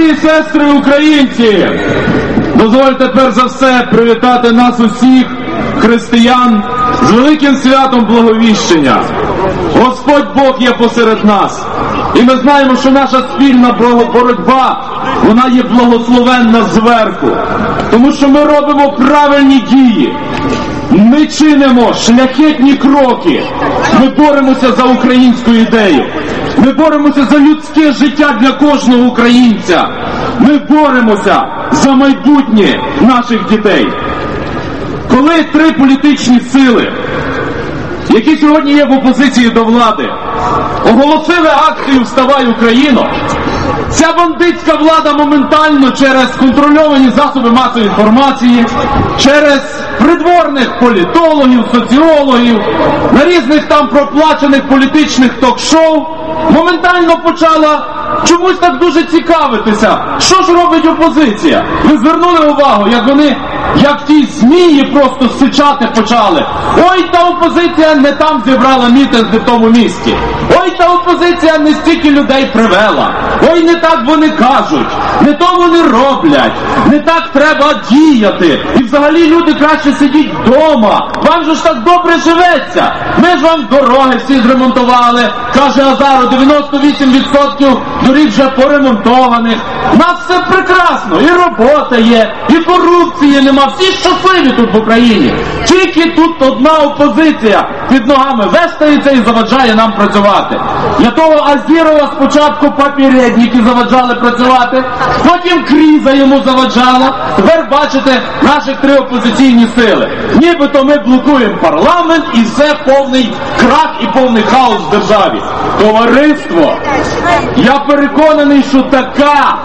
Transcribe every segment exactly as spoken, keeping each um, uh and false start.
і сестри українці, дозвольте перш за все привітати нас усіх, християн, з великим святом Благовіщення. Господь Бог є посеред нас. І ми знаємо, що наша спільна боротьба, вона є благословенна зверху. Тому що ми робимо правильні дії. Ми чинимо шляхетні кроки. Ми боремося за українську ідею. Ми боремося за людське життя для кожного українця. Ми боремося за майбутнє наших дітей. Коли три політичні сили, які сьогодні є в опозиції до влади, оголосили акцію «Вставай, Україно», ця бандитська влада моментально через контрольовані засоби масової інформації, через придворних політологів, соціологів, на різних там проплачених політичних ток-шоу, моментально почала чомусь так дуже цікавитися, що ж робить опозиція. Ви звернули увагу, як вони, як ті змії просто сичати почали. Ой, та опозиція не там зібрала мітинги в тому місті. Ой, та опозиція не стільки людей привела. Ой, не так вони кажуть. Не то вони роблять. Не так треба діяти. І взагалі люди краще сидіть вдома. Вам же ж так добре живеться. Ми ж вам дороги всі зремонтували. Каже Азаров, дев'яносто вісім відсотків доріг вже поремонтованих. У нас все прекрасно. І робота є, і корупції нема. Всі щасливі тут в Україні. Тільки тут одна опозиція під ногами вестається і заваджає нам працювати. Для того Азірова спочатку попередники заваджали працювати, потім криза йому заваджала. Тепер бачите наших три опозиційні сили. Нібито ми блокуємо парламент і все повний крах і повний хаос в державі. Товариство, я переконаний, що така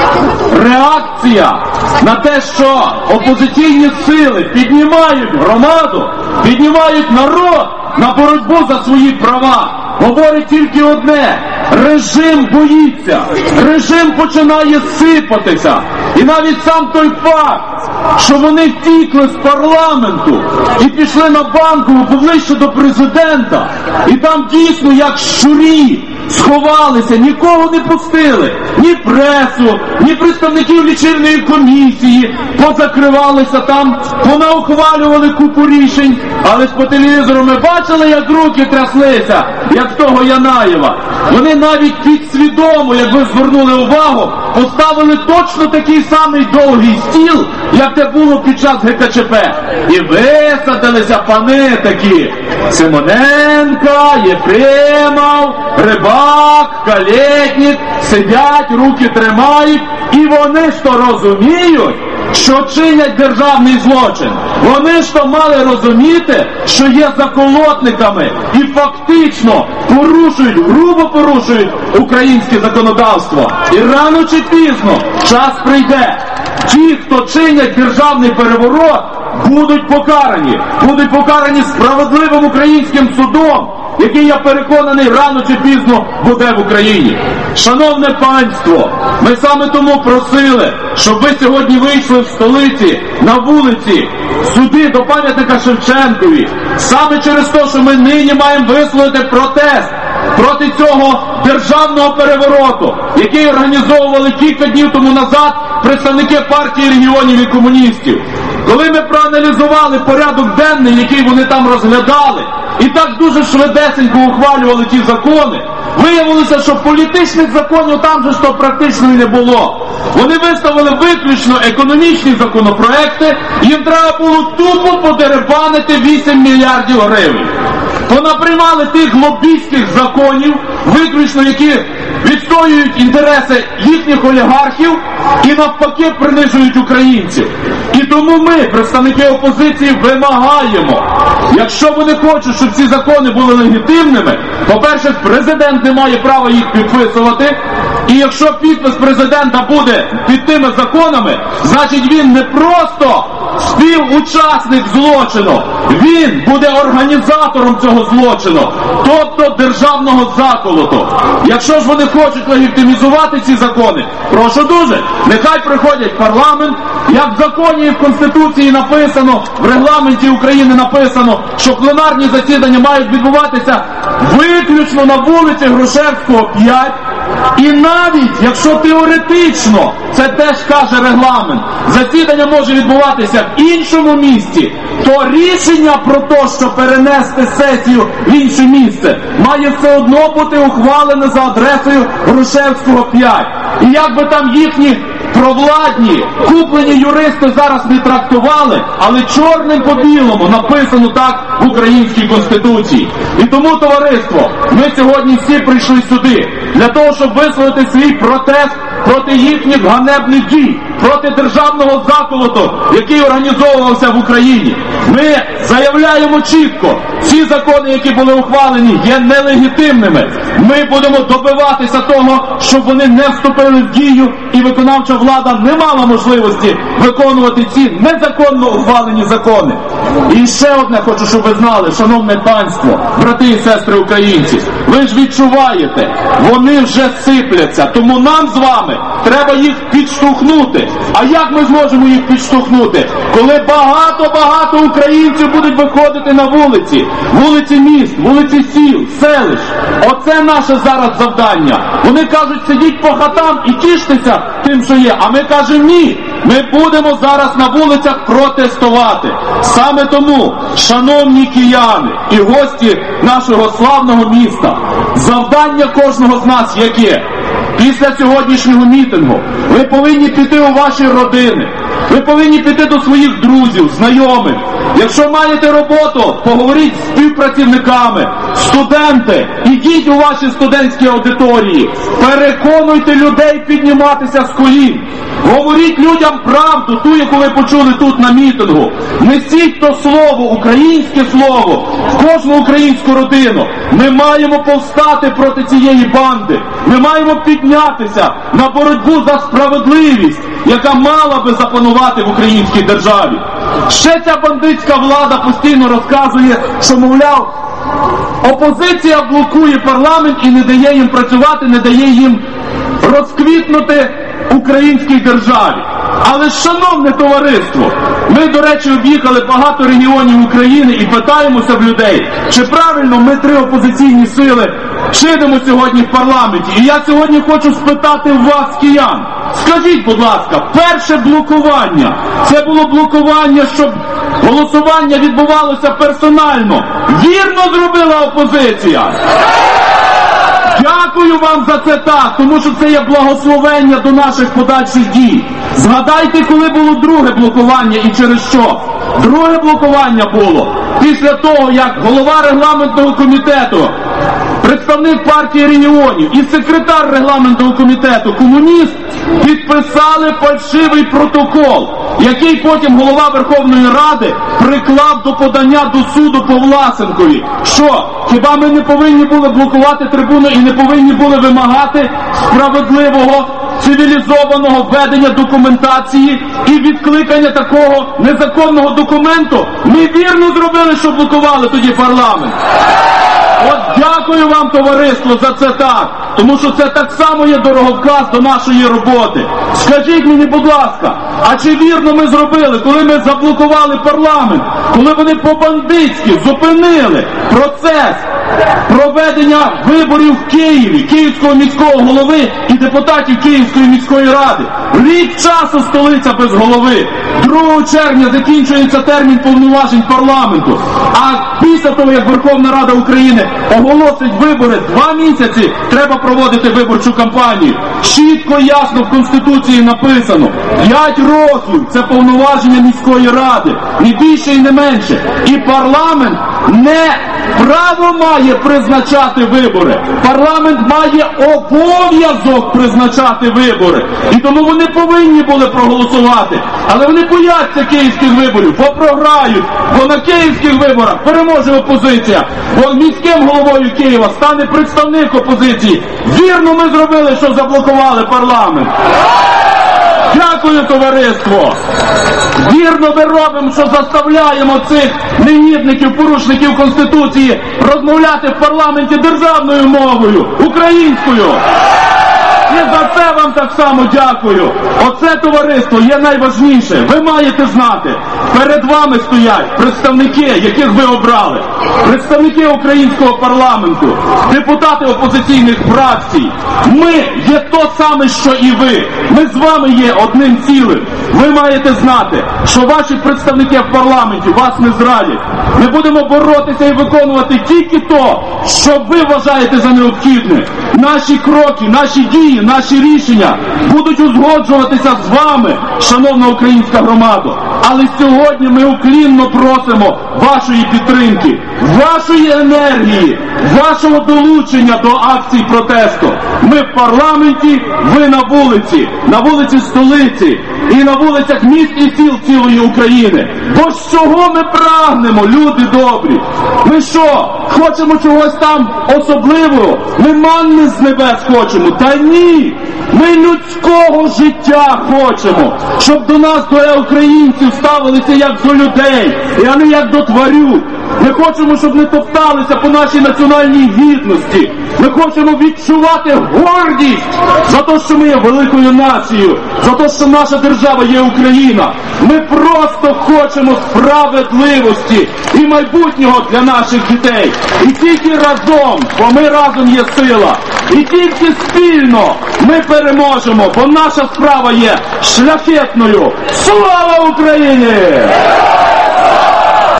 реакція на те, що опозиційні сили піднімають громаду, піднімають народ на боротьбу за свої права, говорить тільки одне: режим боїться, режим починає сипатися. І навіть сам той факт, що вони втікли з парламенту і пішли на Банкову поближче до президента, і там дійсно як щурі сховалися, нікого не пустили, ні пресу, ні представників лічильної комісії, позакривалися там, понаухвалювали купу рішень, але ж по телевізору ми бачили, як руки тряслися, як того Янаєва. Вони навіть підсвідомо, як ви звернули увагу, поставили точно такий самий довгий стіл, як те було під час ге ка че пе. І висадилися пани такі: Симоненко, Єфремов, Рибак, Калєтнік, сидять, руки тримають, і вони ж то розуміють, що чинять державний злочин. Вони ж то мали розуміти, що є заколотниками і фактично порушують, грубо порушують українське законодавство. І рано чи пізно час прийде. Ті, хто чинять державний переворот, будуть покарані. Будуть покарані справедливим українським судом, який, я переконаний, рано чи пізно буде в Україні. Шановне панство, ми саме тому просили, щоб ви сьогодні вийшли в столиці, на вулиці, сюди до пам'ятника Шевченкові. Саме через те, що ми нині маємо висловити протест проти цього державного перевороту, який організовували кілька днів тому назад представники партії регіонів і комуністів. Коли ми проаналізували порядок денний, який вони там розглядали, і так дуже швидесенько ухвалювали ті закони, виявилося, що політичних законів там же ж то практично і не було. Вони виставили виключно економічні законопроекти, їм треба було тупо подеребанити вісім мільярдів гривень. Понаприймали тих лобістських законів, виключно які відстоюють інтереси їхніх олігархів і навпаки принижують українців. І тому ми, представники опозиції, вимагаємо, якщо вони хочуть, щоб ці закони були легітимними, по-перше, президент не має права їх підписувати, і якщо підпис президента буде під тими законами, значить він не просто співучасник злочину, він буде організатором цього злочину, тобто державного заколоту. Якщо ж вони хочуть легітимізувати ці закони, прошу дуже, нехай приходять в парламент, як в законі і в Конституції написано, в регламенті України написано, що пленарні засідання мають відбуватися виключно на вулиці Грушевського, п'ять, І навіть, якщо теоретично, це теж каже регламент, засідання може відбуватися в іншому місті, то рішення про те, що перенести сесію в інше місце, має все одно бути ухвалене за адресою Грушевського, п'ять. І як би там їхні провладні, куплені юристи зараз не трактували, але чорним по білому написано так в українській Конституції. І тому, товариство, ми сьогодні всі прийшли сюди для того, щоб висловити свій протест проти їхніх ганебних дій, проти державного заколоту, який організовувався в Україні. Ми заявляємо чітко, ці закони, які були ухвалені, є нелегітимними. Ми будемо добиватися того, щоб вони не вступили в дію, і виконавча влада не мала можливості виконувати ці незаконно ухвалені закони. І ще одне хочу, щоб ви знали, шановне панство, брати і сестри українці, ви ж відчуваєте, вони вже сипляться, тому нам з вами треба їх підштовхнути. А як ми зможемо їх підштовхнути? Коли багато-багато українців будуть виходити на вулиці, вулиці міст, вулиці сіл, селищ. Оце наше зараз завдання. Вони кажуть, сидіть по хатам і тіштеся тим, що є. А ми кажемо, ні. Ми будемо зараз на вулицях протестувати. Саме тому, шановні кияни і гості нашого славного міста, завдання кожного з нас яке? Після сьогоднішнього мітингу ви повинні піти у ваші родини, ви повинні піти до своїх друзів, знайомих. Якщо маєте роботу, поговоріть з співпрацівниками, студенти, ідіть у ваші студентські аудиторії, переконуйте людей підніматися з колін. Говоріть людям правду, ту, яку ви почули тут на мітингу. Несіть то слово, українське слово, в кожну українську родину. Ми маємо повстати проти цієї банди. Ми маємо піднятися на боротьбу за справедливість, яка мала би запанувати в українській державі. Ще ця бандитська влада постійно розказує, що, мовляв, опозиція блокує парламент і не дає їм працювати, не дає їм розквітнути українській державі. Але, шановне товариство, ми, до речі, об'їхали багато регіонів України і питаємося в людей, чи правильно ми, три опозиційні сили, чинимо сьогодні в парламенті. І я сьогодні хочу спитати в вас, киян, скажіть, будь ласка, перше блокування, це було блокування, щоб голосування відбувалося персонально. Вірно зробила опозиція? Дякую вам за це так, тому що це є благословення до наших подальших дій. Згадайте, коли було друге блокування і через що. Друге блокування було після того, як голова регламентного комітету, представник партії регіонів і секретар регламентного комітету, комуніст, підписали фальшивий протокол, який потім голова Верховної Ради приклав до подання до суду по Власенкові. Що, хіба ми не повинні були блокувати трибуну і не повинні були вимагати справедливого, цивілізованого ведення документації і відкликання такого незаконного документу? Ми вірно зробили, що блокували тоді парламент. От дякую вам, товариство, за це так, тому що це так само є дороговказ до нашої роботи. Скажіть мені, будь ласка, а чи вірно ми зробили, коли ми заблокували парламент, коли вони по-бандитськи зупинили процес проведення виборів в Києві, Київського міського голови і депутатів Київської міської ради? Рік часу столиця без голови. другого червня закінчується термін повноважень парламенту. А після того, як Верховна Рада України оголосить вибори, два місяці треба проводити виборчу кампанію. Чітко, ясно в Конституції написано. П'ять років – це повноваження міської ради. Не більше і не менше. І парламент не право має призначати вибори. Парламент має обов'язок призначати вибори. І тому вони повинні були проголосувати. Але вони бояться київських виборів, бо програють. Бо на київських виборах переможе опозиція. Бо міським головою Києва стане представник опозиції. Вірно ми зробили, що заблокували парламент. Дякую, товариство! Вірно ми робимо, що заставляємо цих негідників, порушників Конституції розмовляти в парламенті державною мовою, українською. І за це вам так само дякую. Оце товариство є найважніше. Ви маєте знати, перед вами стоять представники, яких ви обрали. Представники українського парламенту, депутати опозиційних фракцій. Ми є то саме, що і ви. Ми з вами є одним цілим. Ви маєте знати, що ваші представники в парламенті вас не зрадять. Ми будемо боротися і виконувати тільки то, що ви вважаєте за необхідне. Наші кроки, наші дії, наші рішення будуть узгоджуватися з вами, шановна українська громада. Але сьогодні ми уклінно просимо вашої підтримки, вашої енергії, вашого долучення до акцій протесту. Ми в парламенті, ви на вулиці, на вулиці столиці і на вулицях міст і сіл цілої України. Бо з чого ми прагнемо, люди добрі? Ми що, хочемо чогось там особливого? Ми манни з небес хочемо? Та ні! Ми людського життя хочемо, щоб до нас, до українців, ставилися як до людей, а не як до тварюк. Ми хочемо, щоб не топталися по нашій національній гідності. Ми хочемо відчувати гордість за те, що ми є великою нацією, за те, що наша держава є Україна. Ми просто хочемо справедливості і майбутнього для наших дітей. І тільки разом, бо ми разом є сила, і тільки спільно ми переможемо, бо наша справа є шляхетною. Слава Україні!